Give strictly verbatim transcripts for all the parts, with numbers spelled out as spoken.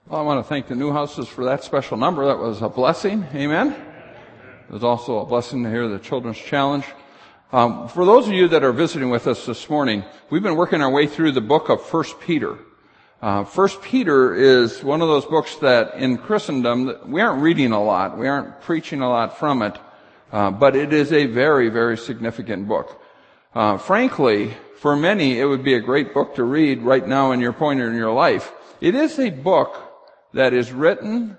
Well, I want to thank the Newhouses for that special number. That was a blessing. Amen. It was also a blessing to hear the Children's Challenge. Um, for those of you that are visiting with us this morning, we've been working our way through the book of First Peter. Uh, First Peter is one of those books that in Christendom, we aren't reading a lot. We aren't preaching a lot from it. Uh, but it is a very, very significant book. Uh, frankly, for many, it would be a great book to read right now in your point in your life. It is a book that is written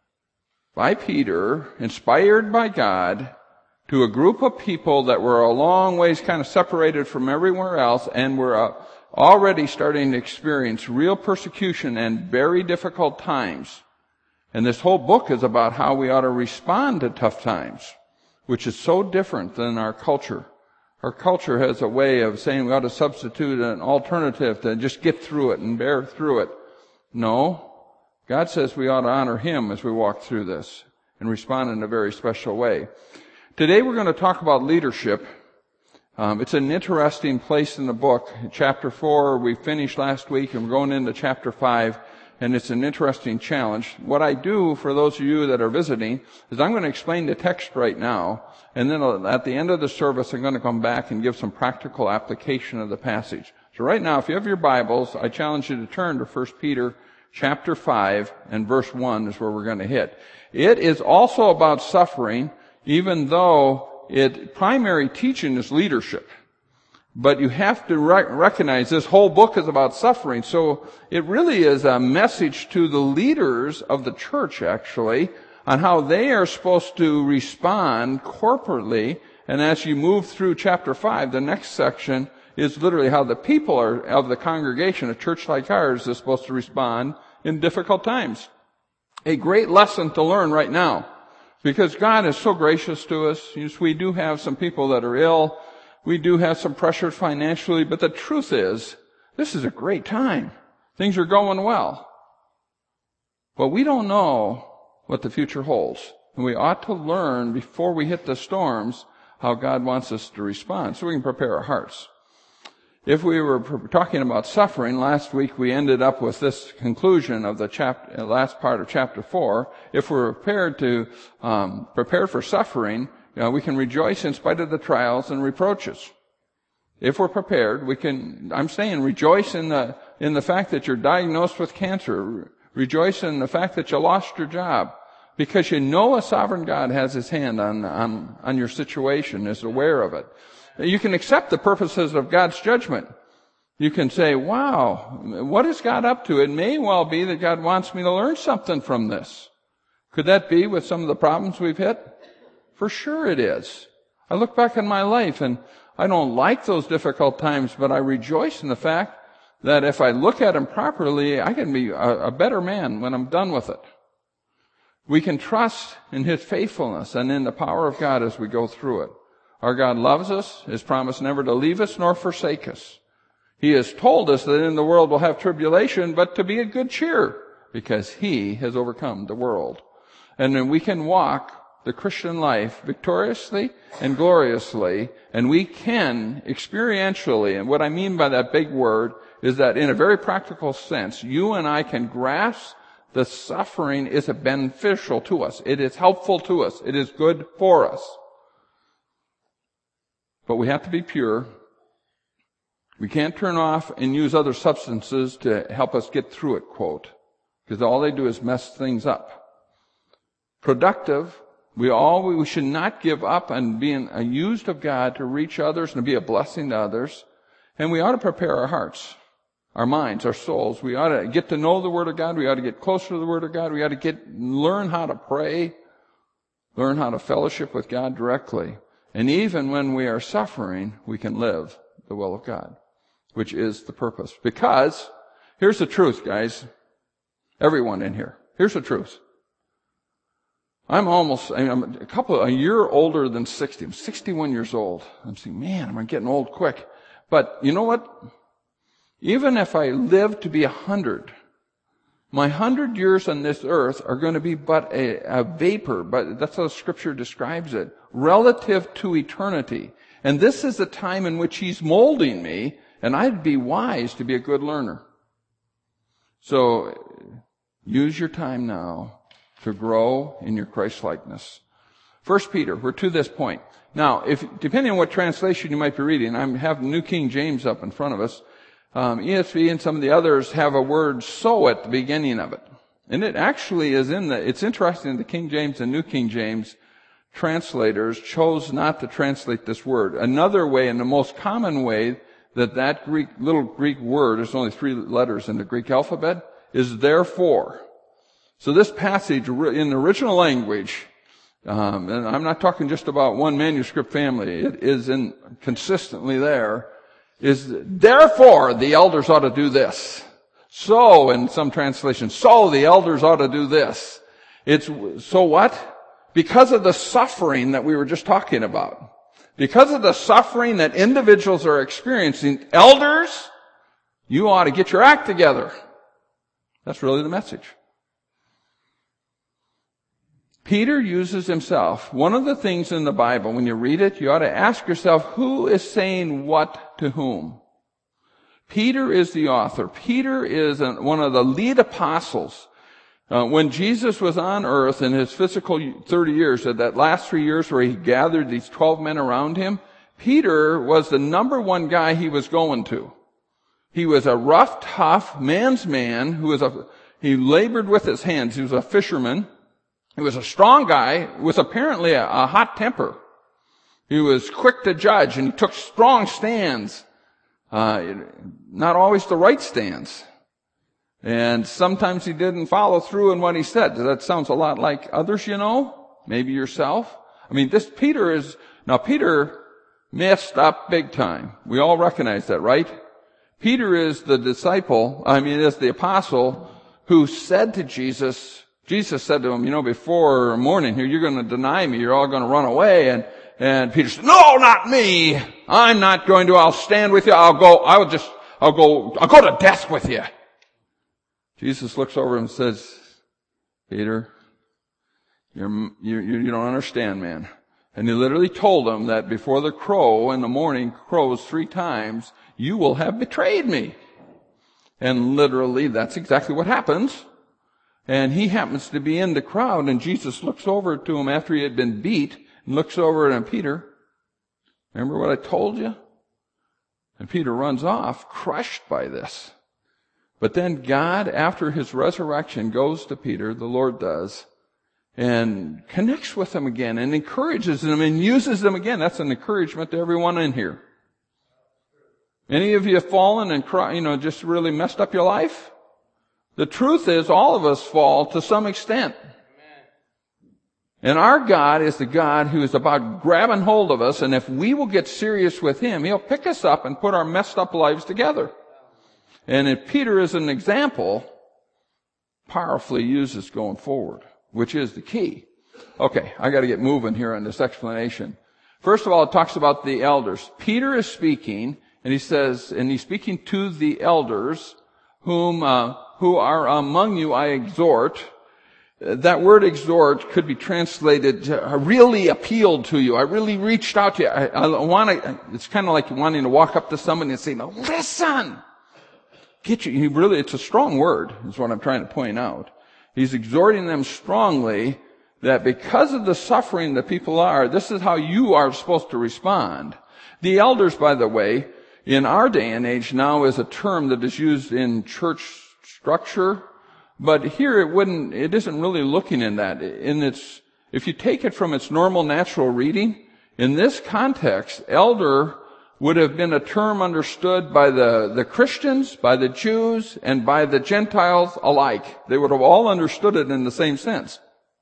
by Peter, inspired by God, to a group of people that were a long ways kind of separated from everywhere else and were uh, already starting to experience real persecution and very difficult times. And this whole book is about how we ought to respond to tough times, which is so different than our culture. Our culture has a way of saying we ought to substitute an alternative to just get through it and bear through it. No. God says we ought to honor Him as we walk through this and respond in a very special way. Today we're going to talk about leadership. Um, it's an interesting place in the book. Chapter four, we finished last week, and we're going into chapter five, and it's an interesting challenge. What I do for those of you that are visiting is I'm going to explain the text right now, and then at the end of the service I'm going to come back and give some practical application of the passage. So right now, if you have your Bibles, I challenge you to turn to First Peter chapter five and verse one is where we're going to hit. It is also about suffering, even though its primary teaching is leadership. But you have to rec- recognize this whole book is about suffering. So it really is a message to the leaders of the church, actually, on how they are supposed to respond corporately. And as you move through chapter five, the next section is literally how the people are, of the congregation, a church like ours, is supposed to respond in difficult times. A great lesson to learn right now, because God is so gracious to us. Yes, we do have some people that are ill. We do have some pressure financially, but the truth is, this is a great time. Things are going well. But we don't know what the future holds. And we ought to learn before we hit the storms how God wants us to respond so we can prepare our hearts. If we were talking about suffering, last week we ended up with this conclusion of the chapter, last part of chapter four. If we're prepared to, um, prepare for suffering, you know, we can rejoice in spite of the trials and reproaches. If we're prepared, we can, I'm saying rejoice in the, in the fact that you're diagnosed with cancer. Rejoice in the fact that you lost your job. Because you know a sovereign God has His hand on, on, on your situation, is aware of it. You can accept the purposes of God's judgment. You can say, wow, what is God up to? It may well be that God wants me to learn something from this. Could that be with some of the problems we've hit? For sure it is. I look back on my life and I don't like those difficult times, but I rejoice in the fact that if I look at them properly, I can be a, a better man when I'm done with it. We can trust in His faithfulness and in the power of God as we go through it. Our God loves us, His promise never to leave us nor forsake us. He has told us that in the world we'll have tribulation, but to be of good cheer, because He has overcome the world. And then we can walk the Christian life victoriously and gloriously, and we can experientially, and what I mean by that big word is that in a very practical sense, you and I can grasp the suffering is beneficial to us. It is helpful to us. It is good for us. But we have to be pure. We can't turn off and use other substances to help us get through it, quote, because all they do is mess things up. Productive, we all, we should not give up on being used of God to reach others and to be a blessing to others. And we ought to prepare our hearts, our minds, our souls. We ought to get to know the Word of God. We ought to get closer to the Word of God. We ought to get, learn how to pray, learn how to fellowship with God directly. And even when we are suffering, we can live the will of God, which is the purpose. Because, here's the truth, guys. Everyone in here. Here's the truth. I'm almost, I'm a couple, a year older than sixty. I'm sixty-one years old. I'm saying, man, am I getting old quick? But you know what? Even if I live to be a hundred, my hundred years on this earth are going to be but a, a vapor, but that's how Scripture describes it, relative to eternity. And this is the time in which He's molding me, and I'd be wise to be a good learner. So, use your time now to grow in your Christ-likeness. First Peter, we're to this point. Now, if depending on what translation you might be reading, I have New King James up in front of us. Um, E S V and some of the others have a word "so" at the beginning of it. And it actually is in the, it's interesting, the King James and New King James translators chose not to translate this word. Another way, and the most common way, that that Greek, little Greek word, there's only three letters in the Greek alphabet, is therefore. So this passage in the original language, um, and I'm not talking just about one manuscript family, it is in, consistently there, is therefore the elders ought to do this. So, in some translations, so the elders ought to do this. It's, so what? Because of the suffering that we were just talking about. Because of the suffering that individuals are experiencing, elders, you ought to get your act together. That's really the message. Peter uses himself. One of the things in the Bible, when you read it, you ought to ask yourself, who is saying what to whom? Peter is the author. Peter is one of the lead apostles. Uh, when Jesus was on earth in his physical thirty years, at that last three years where he gathered these twelve men around him, Peter was the number one guy he was going to. He was a rough, tough man's man who was a, he labored with his hands. He was a fisherman. He was a strong guy with apparently a, a hot temper. He was quick to judge, and he took strong stands. Uh, not always the right stands. And sometimes he didn't follow through in what he said. That sounds a lot like others, you know? Maybe yourself. I mean, this Peter is, now Peter messed up big time. We all recognize that, right? Peter is the disciple, I mean, is the apostle who said to Jesus, Jesus said to him, you know, before morning here, you're going to deny me. You're all going to run away. And, and Peter said, no, not me. I'm not going to. I'll stand with you. I'll go, I will just, I'll go, I'll go to death with you. Jesus looks over and says, Peter, you're, you, you don't understand, man. And he literally told him that before the crow in the morning crows three times, you will have betrayed me. And literally, that's exactly what happens. And he happens to be in the crowd, and Jesus looks over to him after he had been beat, and looks over at Peter. Remember what I told you? And Peter runs off, crushed by this. But then God, after his resurrection, goes to Peter, the Lord does, and connects with him again, and encourages him, and uses him again. That's an encouragement to everyone in here. Any of you have fallen and cry, you know, just really messed up your life? The truth is, all of us fall to some extent. And our God is the God who is about grabbing hold of us, and if we will get serious with him, he'll pick us up and put our messed up lives together. And if Peter is an example, powerfully uses going forward, which is the key. Okay, I got to get moving here on this explanation. First of all, it talks about the elders. Peter is speaking, and he says, and he's speaking to the elders, whom uh, who are among you I exhort. That word exhort could be translated, I really appealed to you. I really reached out to you. I, I want to, it's kind of like wanting to walk up to somebody and say, no, listen. Get you, he really, it's a strong word, is what I'm trying to point out. He's exhorting them strongly that because of the suffering that people are, this is how you are supposed to respond. The elders, by the way, in our day and age now is a term that is used in church structure. But here it wouldn't, it isn't really looking in that. In its, if you take it from its normal natural reading, in this context, elder would have been a term understood by the, the Christians, by the Jews, and by the Gentiles alike. They would have all understood it in the same sense.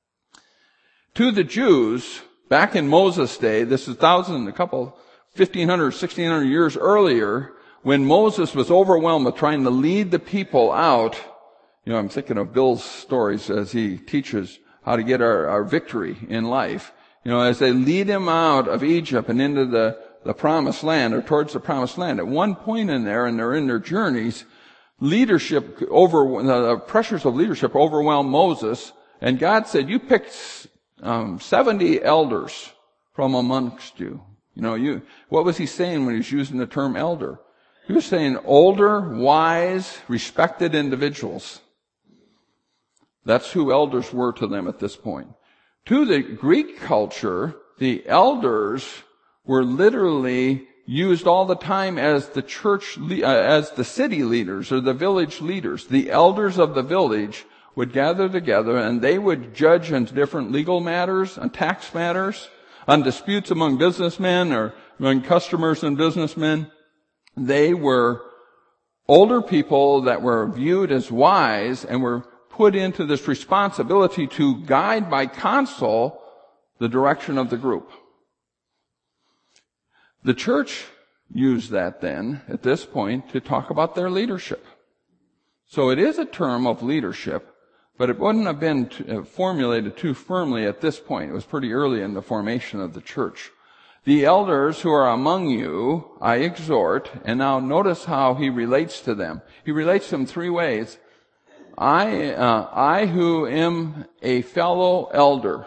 To the Jews, back in Moses' day, this is thousand, a couple, fifteen hundred, sixteen hundred years earlier, when Moses was overwhelmed with trying to lead the people out. You know, I'm thinking of Bill's stories as he teaches how to get our, our victory in life. You know, as they lead him out of Egypt and into the, the promised land, or towards the promised land. At one point in there, and they're in their journeys, leadership over, the pressures of leadership overwhelmed Moses, and God said, you picked um, seventy elders from amongst you. You know, you, what was he saying when he was using the term elder? He was saying older, wise, respected individuals. That's who elders were to them at this point. To the Greek culture, the elders were literally used all the time as the church, uh, as the city leaders or the village leaders. The elders of the village would gather together and they would judge on different legal matters, on tax matters, on disputes among businessmen or among customers and businessmen. They were older people that were viewed as wise and were put into this responsibility to guide by counsel the direction of the group. The church used that then, at this point, to talk about their leadership. So it is a term of leadership, but it wouldn't have been t- formulated too firmly at this point. It was pretty early in the formation of the church. The elders who are among you, I exhort, and now notice how he relates to them. He relates to them three ways. I, uh, I who am a fellow elder.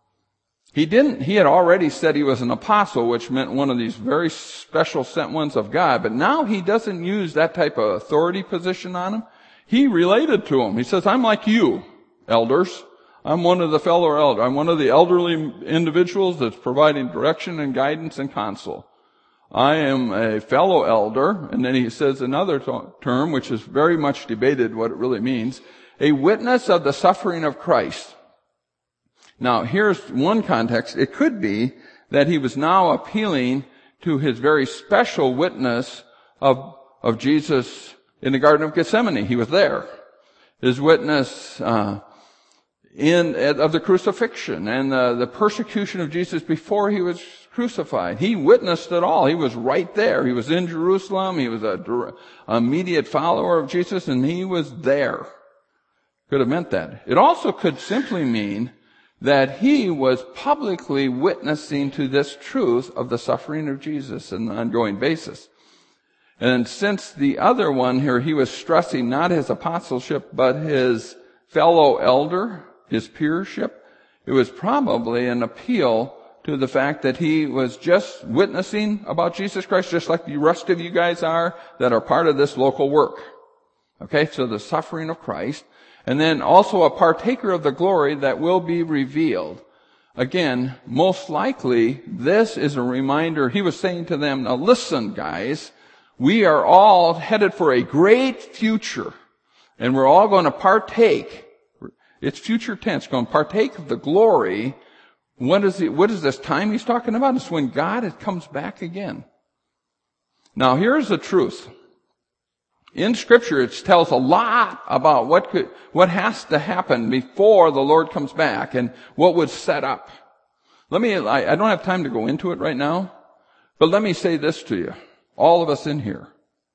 He didn't, he had already said he was an apostle, which meant one of these very special sent ones of God, but now he doesn't use that type of authority position on him. He related to him. He says, I'm like you, elders. I'm one of the fellow elders. I'm one of the elderly individuals that's providing direction and guidance and counsel. I am a fellow elder, and then he says another to- term, which is very much debated what it really means, a witness of the suffering of Christ. Now, here's one context. It could be that he was now appealing to his very special witness of, of Jesus in the Garden of Gethsemane. He was there. His witness, uh, in, of the crucifixion and the, the persecution of Jesus before he was crucified. He witnessed it all. He was right there. He was in Jerusalem. He was a, a immediate follower of Jesus, and he was there. Could have meant that. It also could simply mean that he was publicly witnessing to this truth of the suffering of Jesus on an ongoing basis. And since the other one here, he was stressing not his apostleship, but his fellow elder, his peership, it was probably an appeal to the fact that he was just witnessing about Jesus Christ, just like the rest of you guys are that are part of this local work. Okay, so the suffering of Christ. And then also a partaker of the glory that will be revealed. Again, most likely, this is a reminder. He was saying to them, now listen, guys, we are all headed for a great future, and we're all going to partake. It's future tense, going to partake of the glory. What is, it, what is this time he's talking about? It's when God comes back again. Now, here's the truth. In Scripture, it tells a lot about what could, what has to happen before the Lord comes back and what would set up. Let me, I, I don't have time to go into it right now, but let me say this to you, all of us in here.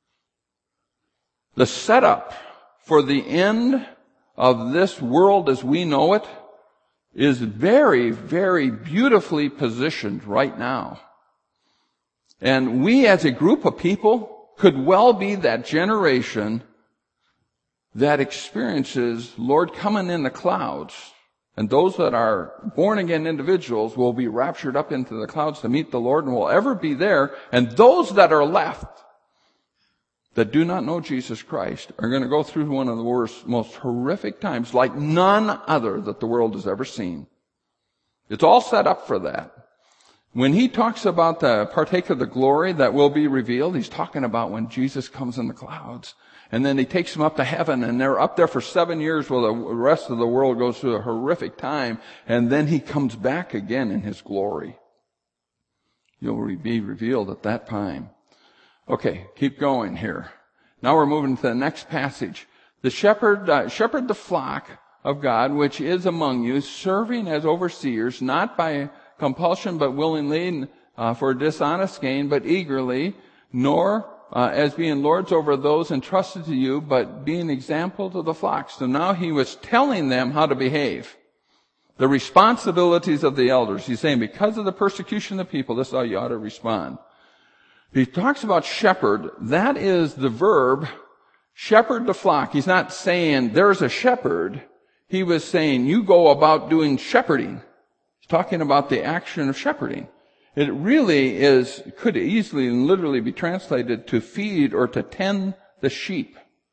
The setup for the end of this world as we know it is very, very beautifully positioned right now. And we as a group of people could well be that generation that experiences Lord coming in the clouds. And those that are born-again individuals will be raptured up into the clouds to meet the Lord and will ever be there. And those that are left that do not know Jesus Christ are going to go through one of the worst, most horrific times like none other that the world has ever seen. It's all set up for that. When he talks about the partake of the glory that will be revealed, he's talking about when Jesus comes in the clouds. And then he takes them up to heaven, and they're up there for seven years while the rest of the world goes through a horrific time. And then he comes back again in his glory. You'll be revealed at that time. Okay, keep going here. Now we're moving to the next passage. The shepherd, uh, shepherd the flock of God, which is among you, serving as overseers, not by compulsion, but willingly, uh, for dishonest gain, but eagerly, nor uh, as being lords over those entrusted to you, but being example to the flock. So now he was telling them how to behave. The responsibilities of the elders. He's saying, because of the persecution of the people, this is how you ought to respond. He talks about shepherd. That is the verb, shepherd the flock. He's not saying there's a shepherd. He was saying you go about doing shepherding. Talking about the action of shepherding. It really is, could easily and literally be translated to feed or to tend the sheep.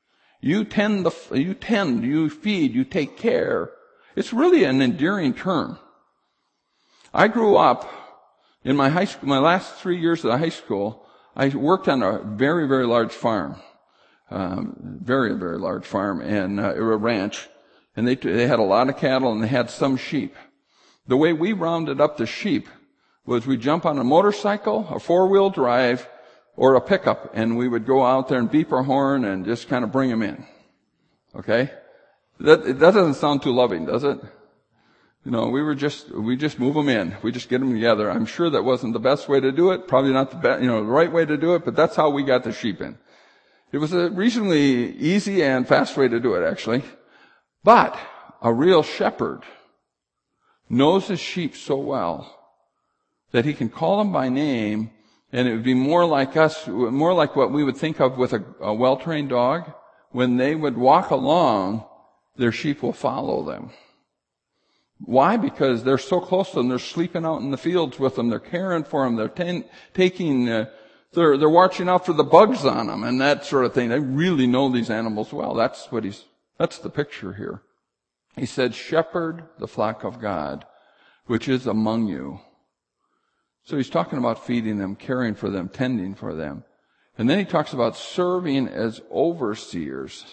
You tend the, you tend, you feed, you take care. It's really an endearing term. I grew up in my high school, my last three years of high school, I worked on a very, very large farm. Um, very, very large farm and uh, a ranch. And they, they had a lot of cattle and they had some sheep. The way we rounded up the sheep was we jump on a motorcycle, a four-wheel drive, or a pickup, and we would go out there and beep our horn and just kind of bring them in. Okay? That, that doesn't sound too loving, does it? You know, we were just, we just move them in. We just get them together. I'm sure that wasn't the best way to do it. Probably not the best, you know, the right way to do it, but that's how we got the sheep in. It was a reasonably easy and fast way to do it, actually. But a real shepherd knows his sheep so well that he can call them by name, and it would be more like us, more like what we would think of with a, a well-trained dog. When they would walk along, their sheep will follow them. Why? Because they're so close to them. They're sleeping out in the fields with them. They're caring for them. They're ten, taking, uh, they're, they're watching out for the bugs on them and that sort of thing. They really know these animals well. That's what he's, that's the picture here. He said, shepherd the flock of God, which is among you. So he's talking about feeding them, caring for them, tending for them. And then he talks about serving as overseers.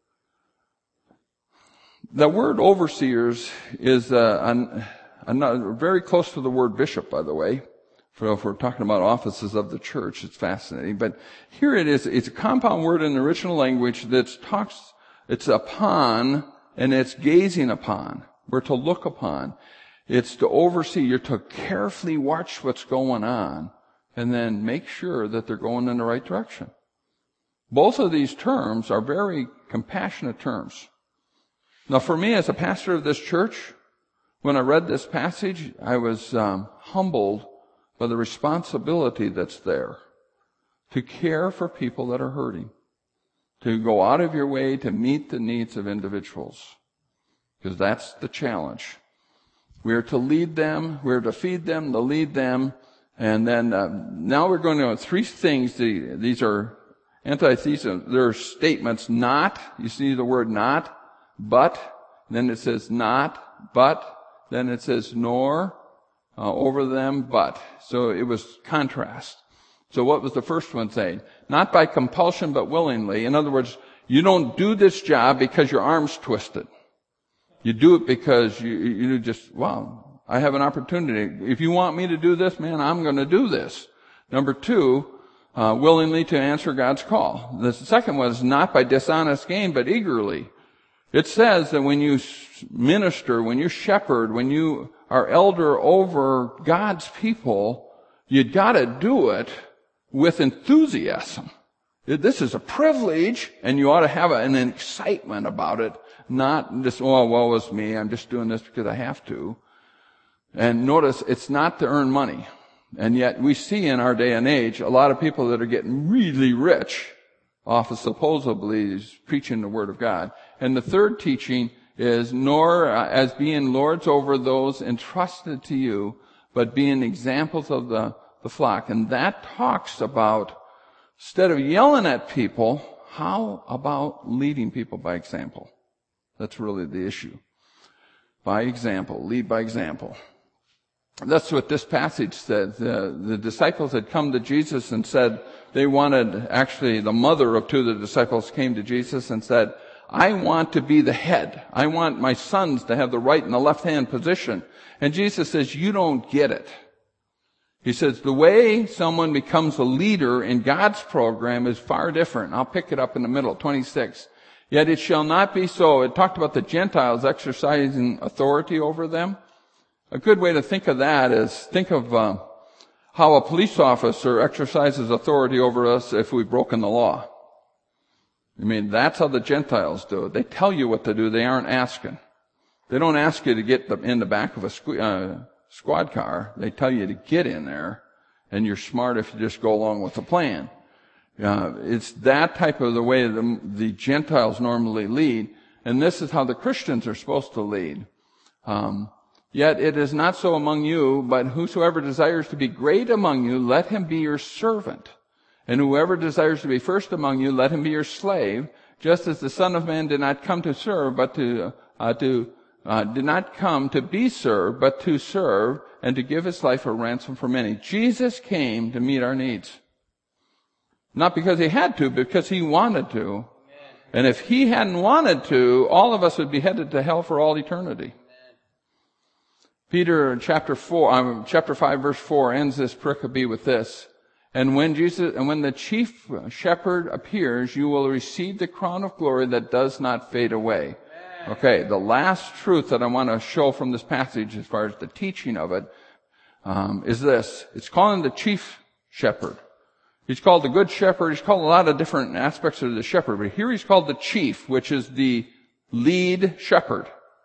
The word overseers is uh, an, an, very close to the word bishop, by the way. For if we're talking about offices of the church, it's fascinating. But here it is. It's a compound word in the original language that talks, it's upon, and it's gazing upon. We're to look upon. It's to oversee. You're to carefully watch what's going on and then make sure that they're going in the right direction. Both of these terms are very compassionate terms. Now, for me as a pastor of this church, when I read this passage, I was um, humbled by the responsibility that's there to care for people that are hurting, to go out of your way to meet the needs of individuals, because that's the challenge. We are to lead them, we are to feed them, to lead them, and then uh, now we're going to three things. These are antithesis. They're statements. Not, you see the word not, but, then it says not, but, then it says nor, uh, over them, but. So it was contrast. So what was the first one saying? Not by compulsion, but willingly. In other words, you don't do this job because your arm's twisted. You do it because you, you just, wow, I have an opportunity. If you want me to do this, man, I'm going to do this. Number two, uh, willingly to answer God's call. The second one is not by dishonest gain, but eagerly. It says that when you minister, when you shepherd, when you are elder over God's people, you gotta do it with enthusiasm. This is a privilege, and you ought to have an excitement about it, not just, oh, woe is me, I'm just doing this because I have to. And notice, it's not to earn money. And yet we see in our day and age a lot of people that are getting really rich off of supposedly preaching the Word of God. And the third teaching is, nor as being lords over those entrusted to you, but being examples of the, the flock. And that talks about, instead of yelling at people, how about leading people by example? That's really the issue. By example, lead by example. That's what this passage said. The, the disciples had come to Jesus and said they wanted, actually the mother of two of the disciples came to Jesus and said, I want to be the head. I want my sons to have the right and the left hand position. And Jesus says, you don't get it. He says, the way someone becomes a leader in God's program is far different. I'll pick it up in the middle, twenty-six. Yet it shall not be so. It talked about the Gentiles exercising authority over them. A good way to think of that is think of uh, how a police officer exercises authority over us if we've broken the law. I mean, that's how the Gentiles do it. They tell you what to do. They aren't asking. They don't ask you to get in the back of a squ- uh, squad car. They tell you to get in there, and you're smart if you just go along with the plan. Uh, it's that type of the way the, the Gentiles normally lead, and this is how the Christians are supposed to lead. Um, Yet it is not so among you, but whosoever desires to be great among you, let him be your servant. And whoever desires to be first among you, let him be your slave. just as the Son of Man did not come to serve, but to, uh, to, uh, did not come to be served, but to serve and to give his life a ransom for many. Jesus came to meet our needs. Not because he had to, but because he wanted to. And if he hadn't wanted to, all of us would be headed to hell for all eternity. Peter chapter four, um, chapter five, verse four ends this pericope with this. And when Jesus, and when the chief shepherd appears, you will receive the crown of glory that does not fade away. Okay, the last truth that I want to show from this passage as far as the teaching of it, um, is this. It's calling the chief shepherd. He's called the good shepherd. He's called a lot of different aspects of the shepherd, but here he's called the chief, which is the lead shepherd.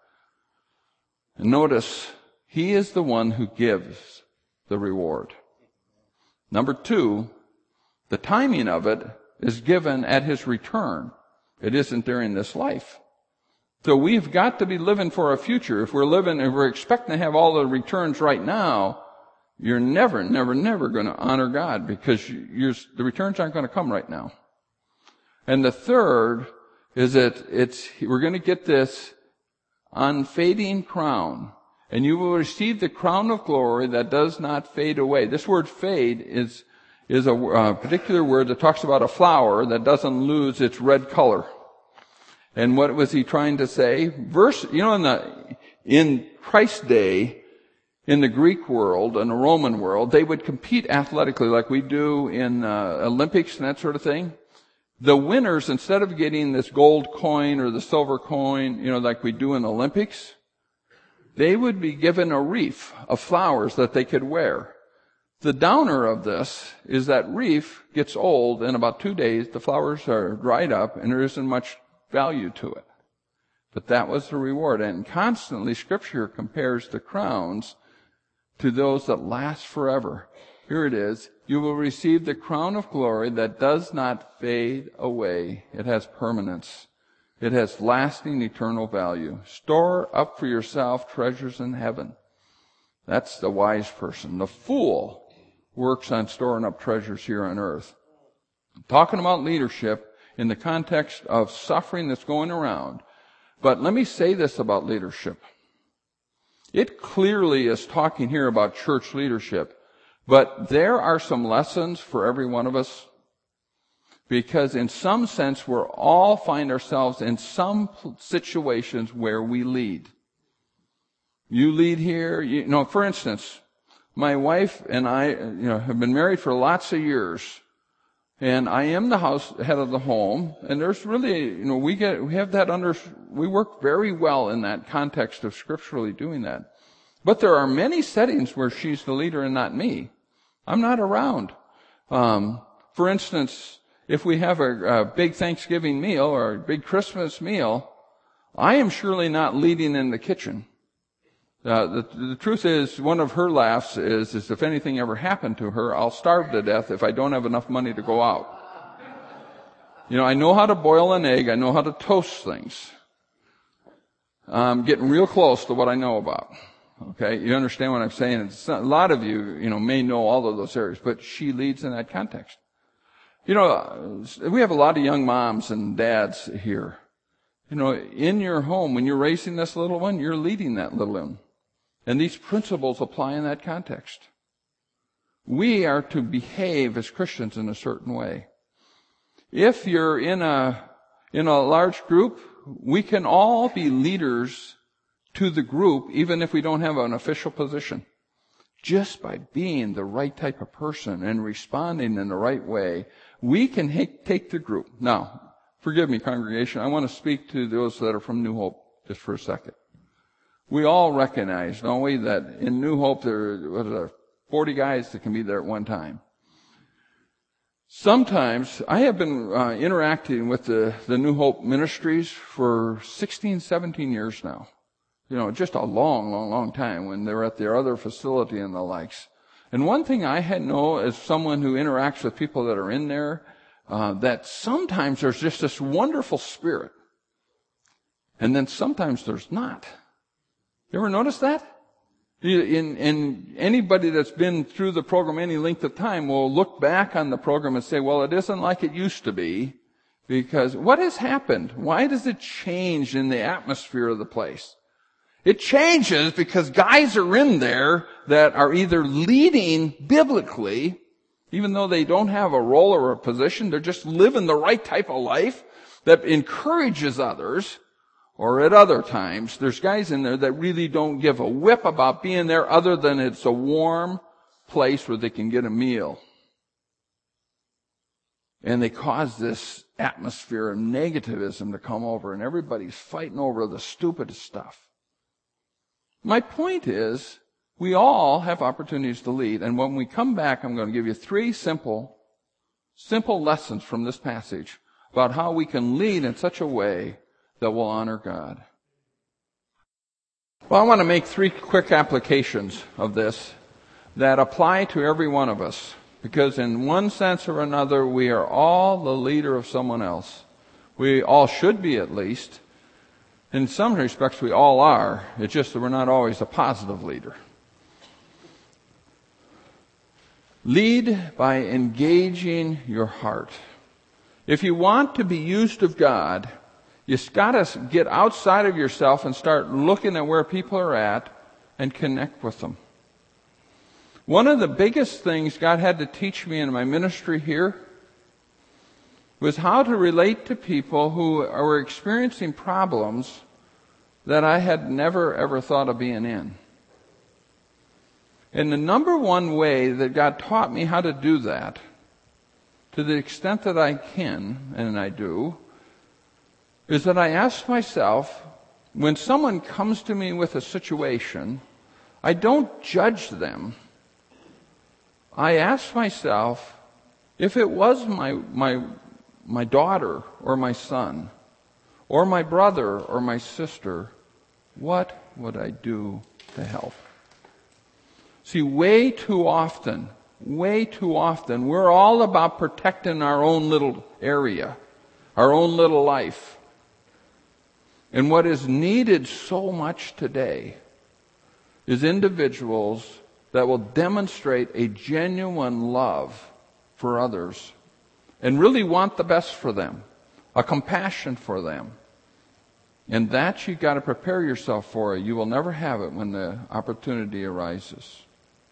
And notice, he is the one who gives the reward. Number two, the timing of it is given at his return. It isn't during this life. So we've got to be living for a future. If we're living, if we're expecting to have all the returns right now, you're never, never, never going to honor God because you're, the returns aren't going to come right now. And the third is that it's, we're going to get this unfading crown. And you will receive the crown of glory that does not fade away. This word fade is, is a uh, particular word that talks about a flower that doesn't lose its red color. And what was he trying to say? Verse, you know, in the, in Christ's day, in the Greek world and the Roman world, they would compete athletically like we do in uh, Olympics and that sort of thing. The winners, instead of getting this gold coin or the silver coin, you know, like we do in the Olympics, they would be given a wreath of flowers that they could wear. The downer of this is that wreath gets old. In about two days, the flowers are dried up and there isn't much value to it. But that was the reward. And constantly, Scripture compares the crowns to those that last forever. Here it is. You will receive the crown of glory that does not fade away. It has permanence. It has lasting eternal value. Store up for yourself treasures in heaven. That's the wise person. The fool works on storing up treasures here on earth. I'm talking about leadership in the context of suffering that's going around. But let me say this about leadership. It clearly is talking here about church leadership. But there are some lessons for every one of us. Because in some sense, we all find ourselves in some situations where we lead. You lead here. You, you know, for instance, my wife and I, you know, have been married for lots of years, and I am the house head of the home. And there's really, you know, we get we have that under. We work very well in that context of scripturally doing that. But there are many settings where she's the leader and not me. I'm not around. Um, for instance. If we have a, a big Thanksgiving meal or a big Christmas meal, I am surely not leading in the kitchen. Uh, the, the truth is, one of her laughs is, is if anything ever happened to her, I'll starve to death if I don't have enough money to go out. You know, I know how to boil an egg. I know how to toast things. I'm getting real close to what I know about. Okay, you understand what I'm saying? It's not, a lot of you, you know, may know all of those areas, but she leads in that context. You know, we have a lot of young moms and dads here. You know, in your home, when you're raising this little one, you're leading that little one. And these principles apply in that context. We are to behave as Christians in a certain way. If you're in a, in a large group, we can all be leaders to the group, even if we don't have an official position. Just by being the right type of person and responding in the right way, we can take the group. Now, forgive me, congregation. I want to speak to those that are from New Hope just for a second. We all recognize, don't we, that in New Hope there are forty guys that can be there at one time. Sometimes, I have been uh, interacting with the, the New Hope ministries for sixteen, seventeen years now. You know, just a long, long, long time when they were at their other facility and the likes. And one thing I had know as someone who interacts with people that are in there, uh, that sometimes there's just this wonderful spirit. And then sometimes there's not. You ever notice that? In, in anybody that's been through the program any length of time will look back on the program and say, well, it isn't like it used to be Because what has happened? Why does it change in the atmosphere of the place? It changes because guys are in there that are either leading biblically, even though they don't have a role or a position, they're just living the right type of life that encourages others. Or at other times, there's guys in there that really don't give a whip about being there other than it's a warm place where they can get a meal. And they cause this atmosphere of negativism to come over, and everybody's fighting over the stupidest stuff. My point is, we all have opportunities to lead. And when we come back, I'm going to give you three simple, simple lessons from this passage about how we can lead in such a way that will honor God. Well, I want to make three quick applications of this that apply to every one of us. Because in one sense or another, we are all the leader of someone else. We all should be, at least. In some respects, we all are. It's just that we're not always a positive leader. Lead by engaging your heart. If you want to be used of God, you've got to get outside of yourself and start looking at where people are at and connect with them. One of the biggest things God had to teach me in my ministry here was how to relate to people who were experiencing problems that I had never ever thought of being in. And the number one way that God taught me how to do that, to the extent that I can, and I do, is that I ask myself, when someone comes to me with a situation, I don't judge them. I ask myself, if it was my my my daughter or my son or my brother or my sister, what would I do to help? See, way too often, way too often, we're all about protecting our own little area, our own little life. And what is needed so much today is individuals that will demonstrate a genuine love for others and really want the best for them, a compassion for them. And that you've got to prepare yourself for. You will never have it when the opportunity arises.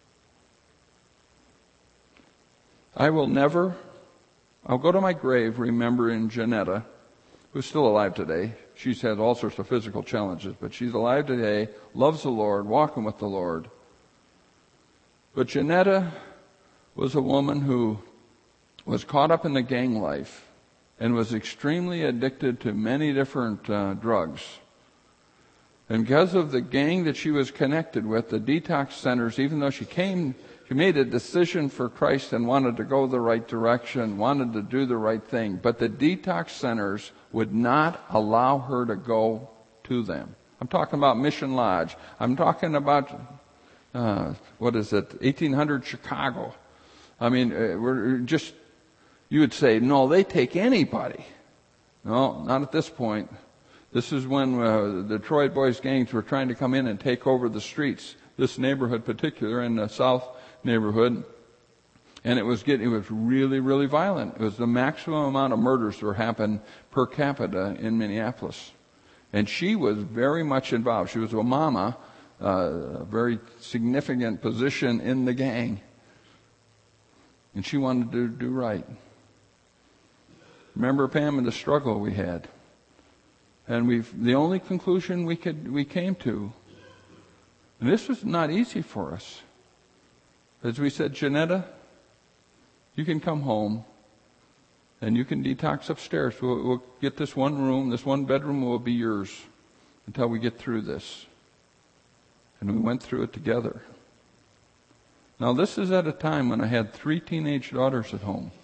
I will never, I'll go to my grave remembering Janetta, who's still alive today. She's had all sorts of physical challenges, but she's alive today, loves the Lord, walking with the Lord. But Janetta was a woman who was caught up in the gang life and was extremely addicted to many different uh, drugs. And because of the gang that she was connected with, the detox centers, even though she came, she made a decision for Christ and wanted to go the right direction, wanted to do the right thing, but the detox centers would not allow her to go to them. I'm talking about Mission Lodge. I'm talking about Uh, what is it, eighteen hundred Chicago. I mean, uh, we're just, you would say, no, they take anybody. No, not at this point. This is when uh, the Detroit Boys gangs were trying to come in and take over the streets, this neighborhood particular, in the south neighborhood. And it was getting, it was really, really violent. It was the maximum amount of murders that were happening per capita in Minneapolis. And she was very much involved. She was a mama, Uh, a very significant position in the gang. And she wanted to do right. Remember, Pam, and the struggle we had. And we've, the only conclusion we could, we came to, and this was not easy for us, as we said, Janetta, you can come home and you can detox upstairs. We'll, we'll get this one room, this one bedroom will be yours until we get through this. And we went through it together. Now, this is at a time when I had three teenage daughters at home.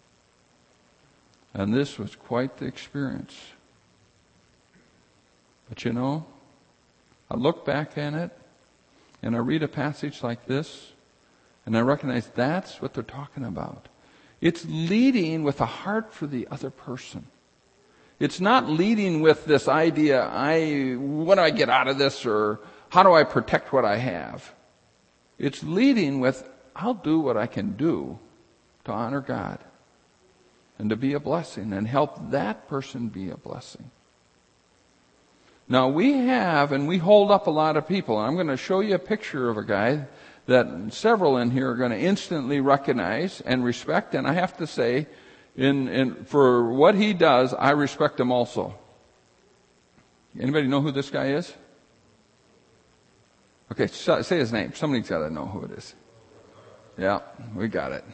And this was quite the experience. But you know, I look back at it, and I read a passage like this, and I recognize that's what they're talking about. It's leading with a heart for the other person. It's not leading with this idea, I, what do I get out of this, or how do I protect what I have? It's leading with, I'll do what I can do to honor God. and to be a blessing and help that person be a blessing. Now we have, and we hold up a lot of people. I'm going to show you a picture of a guy that several in here are going to instantly recognize and respect. And I have to say, in, in for what he does, I respect him also. Anybody know who this guy is? Okay, so, say his name. Somebody's got to know who it is. Yeah, we got it.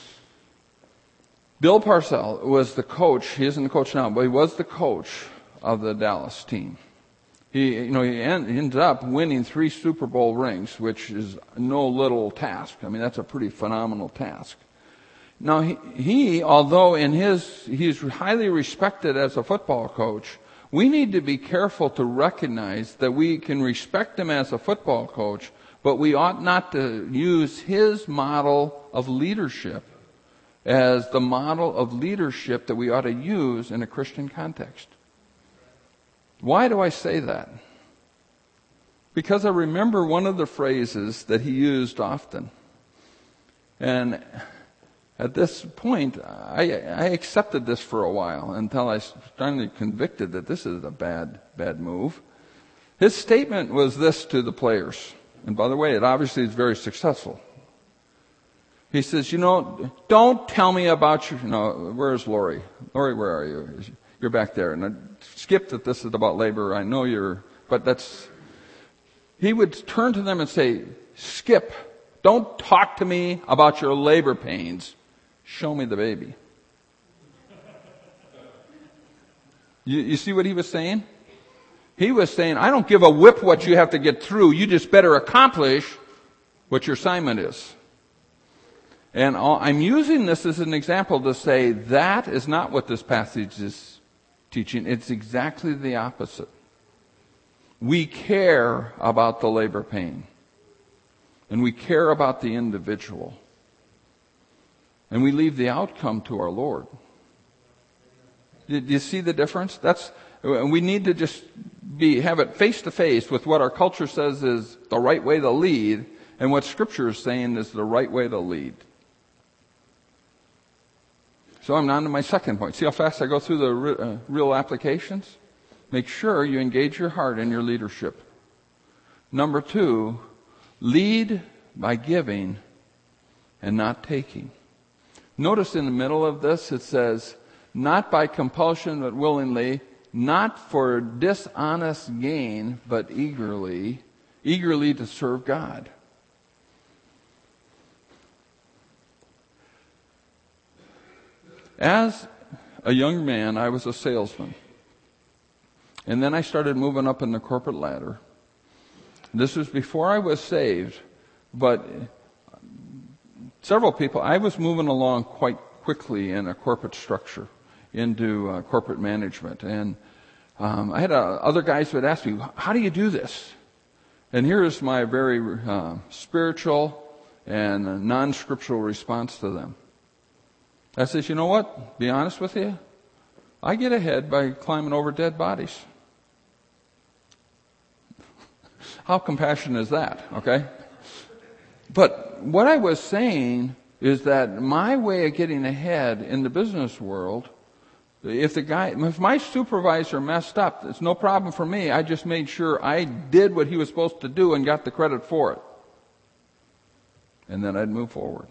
Bill Parcells was the coach. He isn't the coach now, but he was the coach of the Dallas team. He, you know, he end, ended up winning three Super Bowl rings, which is no little task. I mean, that's a pretty phenomenal task. Now, he, he, although in his, he's highly respected as a football coach, we need to be careful to recognize that we can respect him as a football coach, but we ought not to use his model of leadership as the model of leadership that we ought to use in a Christian context. Why do I say that? Because I remember one of the phrases that he used often. And at this point, I, I accepted this for a while until I was finally convicted that this is a bad, bad move. His statement was this to the players. And by the way, it obviously is very successful. He says, you know, don't tell me about your, you know, where's Lori? Lori, where are you? You're back there. And I skipped that this is about labor. I know you're, but that's, he would turn to them and say, skip. Don't talk to me about your labor pains. Show me the baby. You, you see what he was saying? He was saying, I don't give a whip what you have to get through. You just better accomplish what your assignment is. And I'm using this as an example to say that is not what this passage is teaching. It's exactly the opposite. We care about the labor pain. And we care about the individual. And we leave the outcome to our Lord. Do you see the difference? That's, we need to just be, have it face to face with what our culture says is the right way to lead and what Scripture is saying is the right way to lead. So I'm on to my second point. See how fast I go through the re- uh, real applications? Make sure you engage your heart in your leadership. Number two, lead by giving and not taking. Notice in the middle of this it says, not by compulsion but willingly, not for dishonest gain but eagerly, eagerly to serve God. As a young man, I was a salesman. And then I started moving up in the corporate ladder. This was before I was saved, but several people, I was moving along quite quickly in a corporate structure into uh, corporate management. And um, I had uh, other guys who would ask me, how do you do this? And here's my very uh, spiritual and non-scriptural response to them. I says, you know what? Be honest with you. I get ahead by climbing over dead bodies. How compassionate is that? Okay? But what I was saying is that my way of getting ahead in the business world, if the guy, if my supervisor messed up, it's no problem for me. I just made sure I did what he was supposed to do and got the credit for it. And then I'd move forward.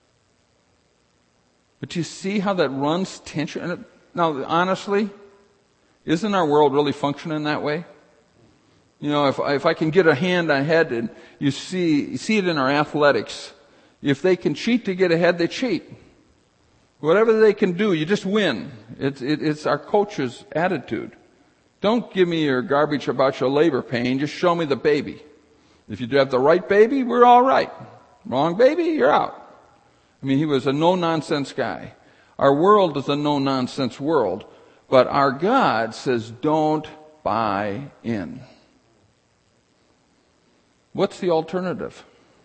But you see how that runs tension? Now, honestly, isn't our world really functioning that way? You know, if, if I can get a hand ahead, and you see, you see it in our athletics. If they can cheat to get ahead, they cheat. Whatever they can do, you just win. It's, it, it's our coach's attitude. Don't give me your garbage about your labor pain. Just show me the baby. If you have the right baby, we're all right. Wrong baby, you're out. I mean, he was a no-nonsense guy. Our world is a no-nonsense world, but our God says, don't buy in. What's the alternative?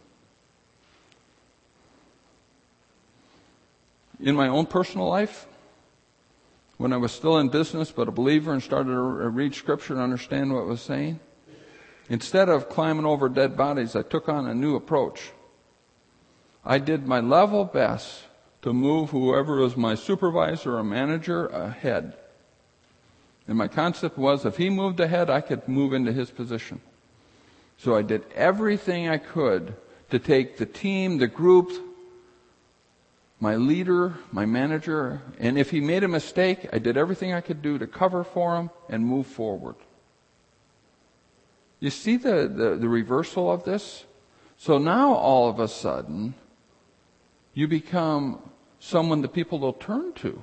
In my own personal life, when I was still in business but a believer and started to read Scripture and understand what it was saying, instead of climbing over dead bodies, I took on a new approach. I did my level best to move whoever was my supervisor or manager ahead. And my concept was if he moved ahead, I could move into his position. So I did everything I could to take the team, the group, my leader, my manager, and if he made a mistake, I did everything I could do to cover for him and move forward. You see the, the, the reversal of this? So now all of a sudden, you become someone that people will turn to.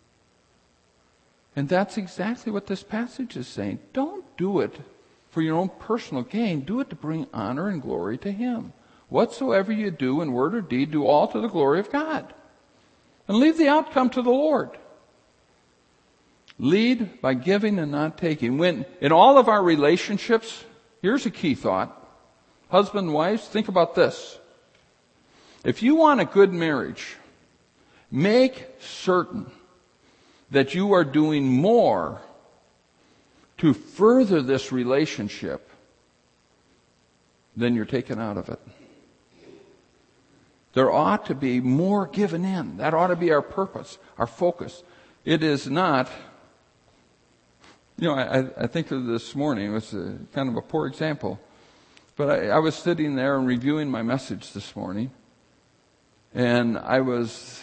And that's exactly what this passage is saying. Don't do it for your own personal gain. Do it to bring honor and glory to Him. Whatsoever you do in word or deed, do all to the glory of God. And leave the outcome to the Lord. Lead by giving and not taking. When in all of our relationships, here's a key thought. Husband and wives, think about this. If you want a good marriage, make certain that you are doing more to further this relationship than you're taking out of it. There ought to be more given in. That ought to be our purpose, our focus. It is not, you know, I, I think of this morning, it was a, kind of a poor example, but I, I was sitting there and reviewing my message this morning, and I was,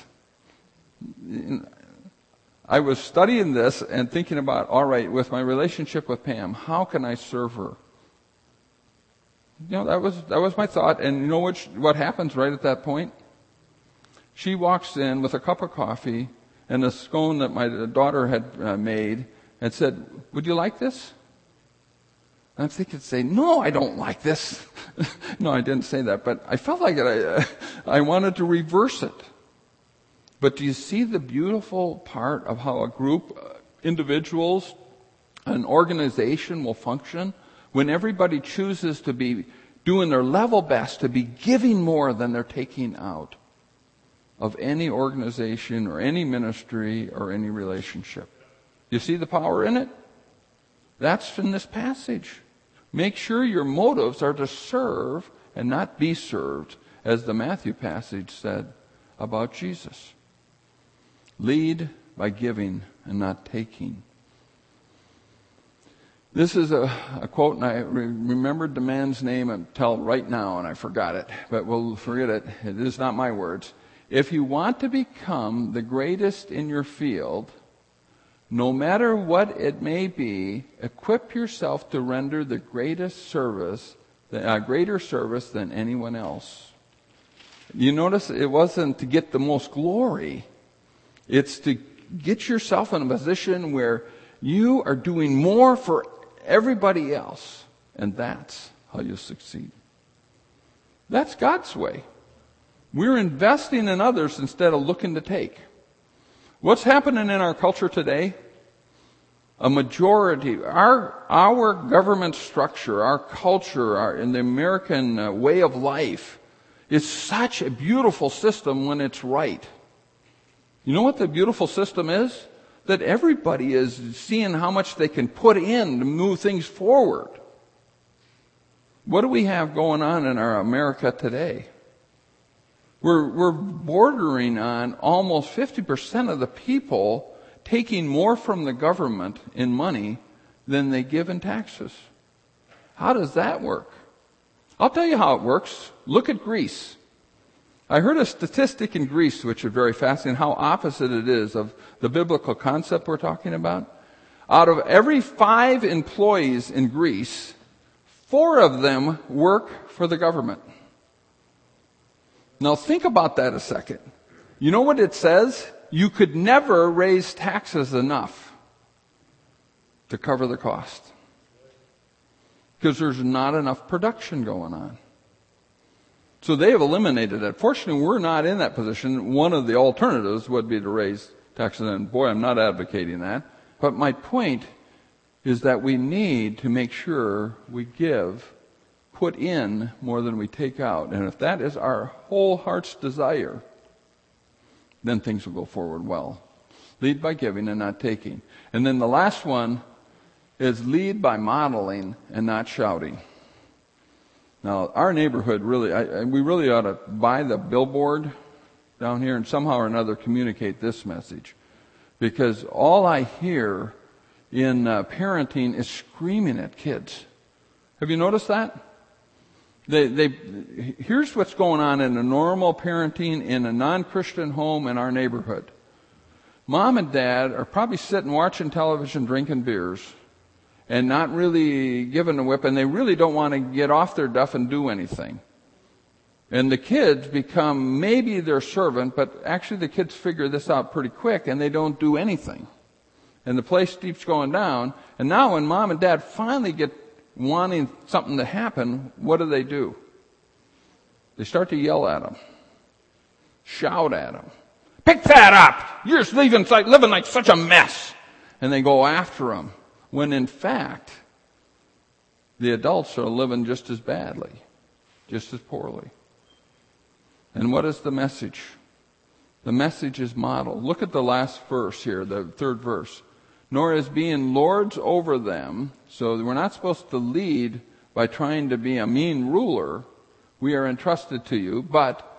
I was studying this and thinking about, all right, with my relationship with Pam, how can I serve her? You know, that was that was my thought. And you know what, what happens right at that point? She walks in with a cup of coffee and a scone that my daughter had uh, made and said, "Would you like this?" And I'm thinking, say, "No, I don't like this." No, I didn't say that, but I felt like it. I, I wanted to reverse it. But do you see the beautiful part of how a group, uh, individuals, an organization will function? When everybody chooses to be doing their level best, to be giving more than they're taking out of any organization or any ministry or any relationship. You see the power in it? That's in this passage. Make sure your motives are to serve and not be served, as the Matthew passage said about Jesus. Lead by giving and not taking. This is a, a quote, and I re- remembered the man's name until right now, and I forgot it, but we'll forget it. It is not my words. If you want to become the greatest in your field, no matter what it may be, equip yourself to render the greatest service, the uh, greater service than anyone else. You notice it wasn't to get the most glory. It's to get yourself in a position where you are doing more for everybody else, and that's how you succeed. That's God's way. We're investing in others instead of looking to take. What's happening in our culture today? A majority, our our government structure, our culture, our, in the American uh, way of life is such a beautiful system when it's right. You know what the beautiful system is? That everybody is seeing how much they can put in to move things forward. What do we have going on in our America today? We're, we're bordering on almost fifty percent of the people taking more from the government in money than they give in taxes. How does that work? I'll tell you how it works. Look at Greece. I heard a statistic in Greece which is very fascinating, how opposite it is of the biblical concept we're talking about. Out of every five employees in Greece, four of them work for the government. Now think about that a second. You know what it says? You could never raise taxes enough to cover the cost, because there's not enough production going on. So they have eliminated it. Fortunately, we're not in that position. One of the alternatives would be to raise taxes, and boy, I'm not advocating that. But my point is that we need to make sure we give, put in more than we take out. And if that is our whole heart's desire, then things will go forward well. Lead by giving and not taking. And then the last one is lead by modeling and not shouting. Now, our neighborhood really, I, I, we really ought to buy the billboard down here and somehow or another communicate this message. Because all I hear in uh, parenting is screaming at kids. Have you noticed that? They, they, here's what's going on in a normal parenting in a non-Christian home in our neighborhood. Mom and dad are probably sitting watching television, drinking beers, and not really giving a whip, and they really don't want to get off their duff and do anything. And the kids become maybe their servant, but actually the kids figure this out pretty quick, and they don't do anything. And the place keeps going down, and now when mom and dad finally get wanting something to happen, what do they do? They start to yell at them, shout at them. Pick that up! You're just leaving, living like such a mess. And they go after them, when in fact, the adults are living just as badly, just as poorly. And what is the message? The message is modeled. Look at the last verse here, the third verse. Nor as being lords over them, so we're not supposed to lead by trying to be a mean ruler. We are entrusted to you, but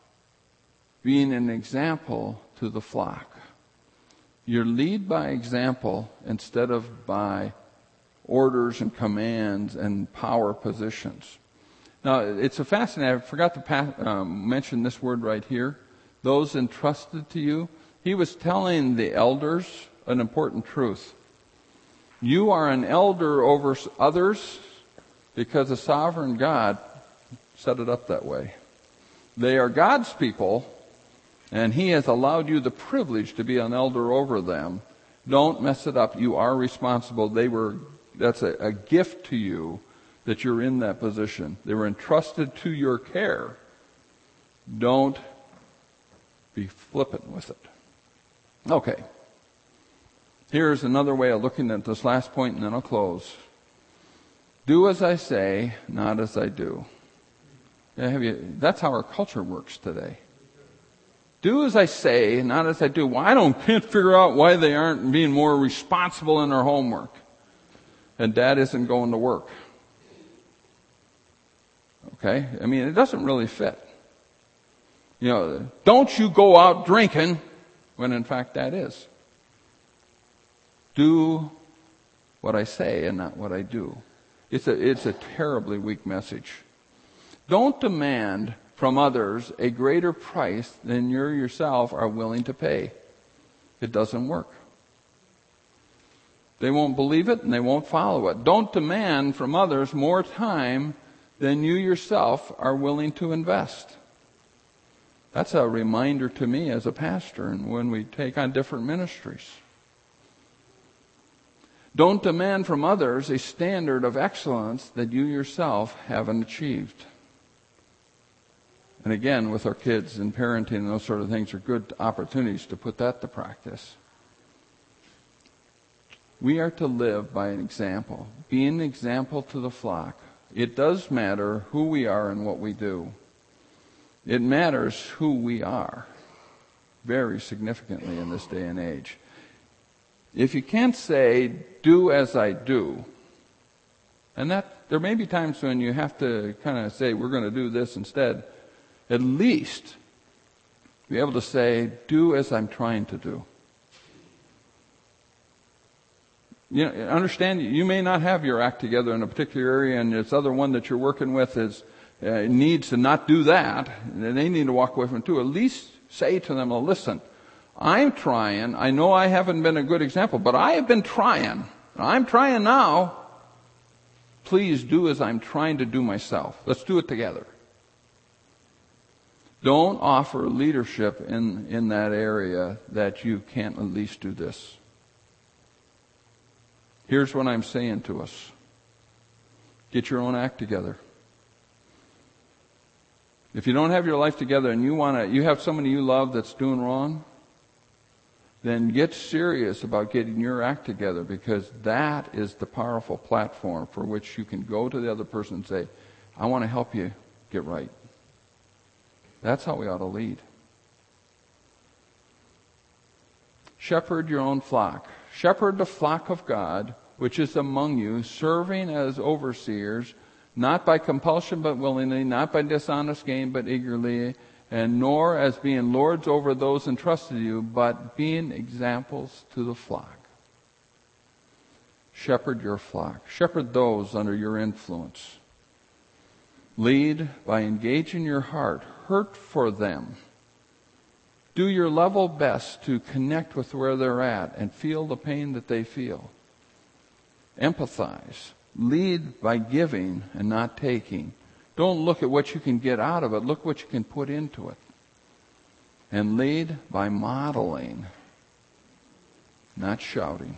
being an example to the flock. You lead by example instead of by orders and commands and power positions. Now, it's a fascinating, I forgot to pass, um, mention this word right here. Those entrusted to you. He was telling the elders an important truth. You are an elder over others because the sovereign God set it up that way. They are God's people, and He has allowed you the privilege to be an elder over them. Don't mess it up. You are responsible. They were, that's a, a gift to you that you're in that position. They were entrusted to your care. Don't be flippant with it. Okay. Here's another way of looking at this last point, and then I'll close. Do as I say, not as I do. Yeah, have you, that's how our culture works today. Do as I say, not as I do. Well, I don't can't figure out why they aren't being more responsible in their homework. And dad isn't going to work. Okay? I mean, it doesn't really fit. You know, don't you go out drinking when in fact that is. Do what I say and not what I do. It's a, it's a terribly weak message. Don't demand from others a greater price than you yourself are willing to pay. It doesn't work. They won't believe it and they won't follow it. Don't demand from others more time than you yourself are willing to invest. That's a reminder to me as a pastor and when we take on different ministries. Don't demand from others a standard of excellence that you yourself haven't achieved. And again, with our kids and parenting and those sort of things are good opportunities to put that to practice. We are to live by an example. Be an example to the flock. It does matter who we are and what we do. It matters who we are very significantly in this day and age. If you can't say, do as I do, and that there may be times when you have to kind of say, we're going to do this instead, at least be able to say, do as I'm trying to do. You know, understand, you may not have your act together in a particular area, and this other one that you're working with is uh, needs to not do that, and they need to walk away from it too. At least say to them, well, listen, I'm trying. I know I haven't been a good example, but I have been trying. I'm trying now. Please do as I'm trying to do myself. Let's do it together. Don't offer leadership in, in that area that you can't at least do this. Here's what I'm saying to us. Get your own act together. If you don't have your life together and you want to, you have somebody you love that's doing wrong, then get serious about getting your act together, because that is the powerful platform for which you can go to the other person and say, I want to help you get right. That's how we ought to lead. Shepherd your own flock. Shepherd the flock of God, which is among you, serving as overseers, not by compulsion but willingly, not by dishonest gain but eagerly, and nor as being lords over those entrusted to you, but being examples to the flock. Shepherd your flock. Shepherd those under your influence. Lead by engaging your heart. Hurt for them. Do your level best to connect with where they're at and feel the pain that they feel. Empathize. Lead by giving and not taking. Don't look at what you can get out of it. Look what you can put into it. And lead by modeling, not shouting.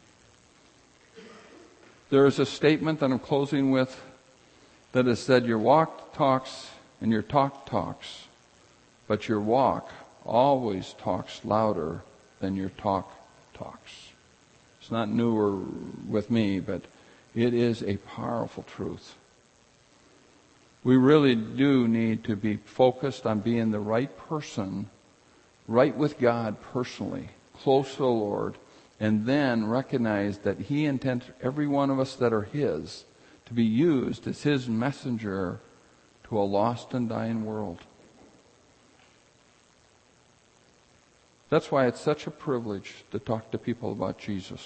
There is a statement that I'm closing with that has said, your walk talks and your talk talks, but your walk always talks louder than your talk talks. It's not newer with me, but it is a powerful truth. We really do need to be focused on being the right person, right with God personally, close to the Lord, and then recognize that He intends every one of us that are His to be used as His messenger to a lost and dying world. That's why it's such a privilege to talk to people about Jesus.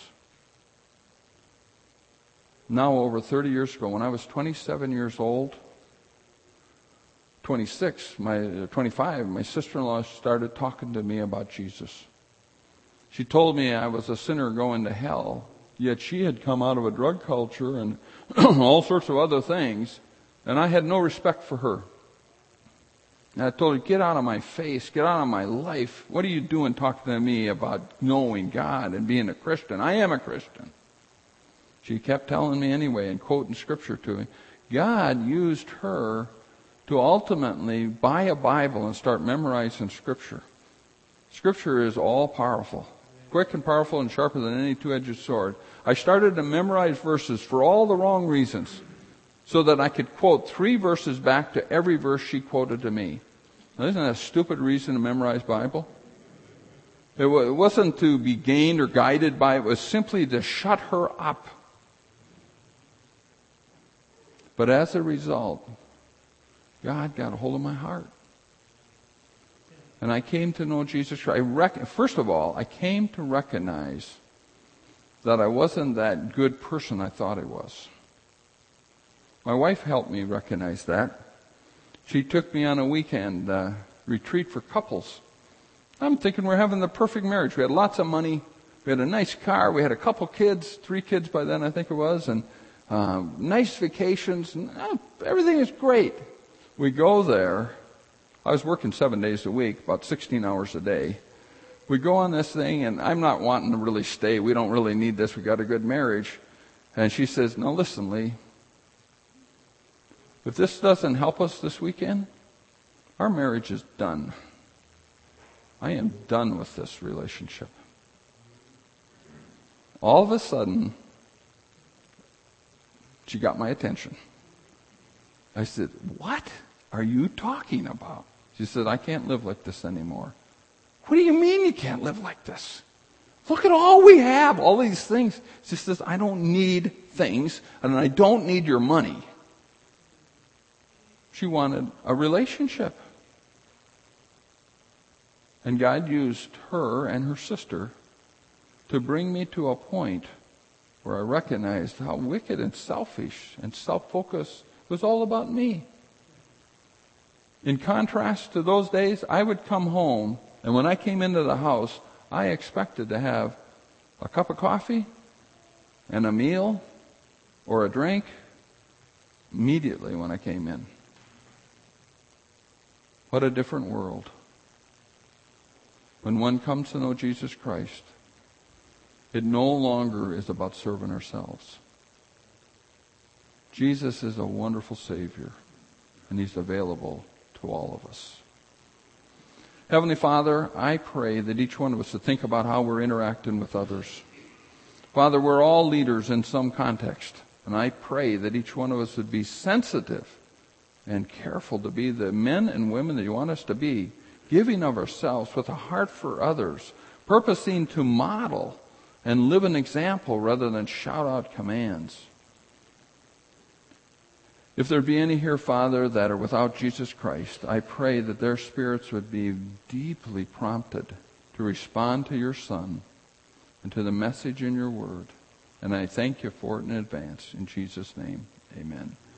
Now, over thirty years ago, when I was twenty-seven years old, twenty-six, my twenty-five, my sister-in-law started talking to me about Jesus. She told me I was a sinner going to hell, yet she had come out of a drug culture and all sorts of other things, and I had no respect for her. And I told her, get out of my face, get out of my life. What are you doing talking to me about knowing God and being a Christian? I am a Christian. She kept telling me anyway and quoting scripture to me. God used her to ultimately buy a Bible and start memorizing scripture. Scripture is all powerful, quick and powerful and sharper than any two-edged sword. I started to memorize verses for all the wrong reasons, so that I could quote three verses back to every verse she quoted to me. Now, isn't that a stupid reason to memorize Bible? It, w- it wasn't to be gained or guided by it. It was simply to shut her up. But as a result, God got a hold of my heart. And I came to know Jesus Christ. I rec- First of all, I came to recognize that I wasn't that good person I thought I was. My wife helped me recognize that. She took me on a weekend uh, retreat for couples. I'm thinking we're having the perfect marriage. We had lots of money. We had a nice car. We had a couple kids, three kids by then I think it was, and uh, nice vacations. And, uh, everything is great. We go there. I was working seven days a week, about sixteen hours a day. We go on this thing, and I'm not wanting to really stay. We don't really need this. We got a good marriage. And she says, no, listen, Lee. If this doesn't help us this weekend, our marriage is done. I am done with this relationship. All of a sudden, she got my attention. I said, what are you talking about? She said, I can't live like this anymore. What do you mean you can't live like this? Look at all we have, all these things. She says, I don't need things, and I don't need your money. She wanted a relationship. And God used her and her sister to bring me to a point where I recognized how wicked and selfish and self-focused it was all about me. In contrast to those days, I would come home, and when I came into the house, I expected to have a cup of coffee and a meal or a drink immediately when I came in. What a different world. When one comes to know Jesus Christ, it no longer is about serving ourselves. Jesus is a wonderful Savior, and He's available to all of us. Heavenly Father, I pray that each one of us would think about how we're interacting with others. Father, we're all leaders in some context, and I pray that each one of us would be sensitive and careful to be the men and women that you want us to be, giving of ourselves with a heart for others, purposing to model and live an example rather than shout out commands. If there be any here, Father, that are without Jesus Christ, I pray that their spirits would be deeply prompted to respond to your Son and to the message in your word. And I thank you for it in advance. In Jesus' name, amen.